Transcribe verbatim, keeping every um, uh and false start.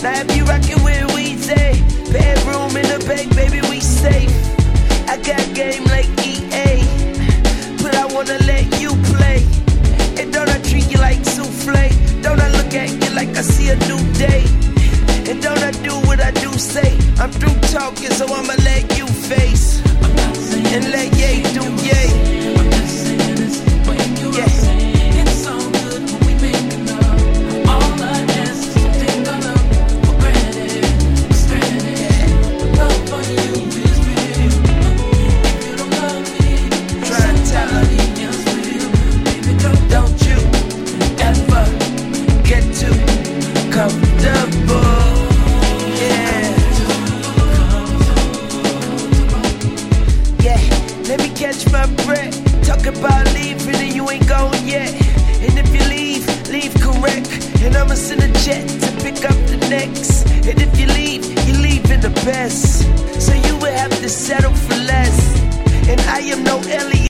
Now if you rockin' with Weezy, bedroom in the bank, baby, we safe. I got game like E A, but I wanna let you play. And don't I treat you like souffle? Don't I look at you like I see a new day? And don't I do what I do say? I'm through talking, so I'ma let you face and let Ye do Ye. Yeah. Comfortable, yeah. Yeah, let me catch my breath. Talk about leaving and you ain't gone yet. And if you leave, leave correct. And I'ma send a jet to pick up the next. And if you leave, you leave in the best. So you would have to settle for less. And I am no Elliot.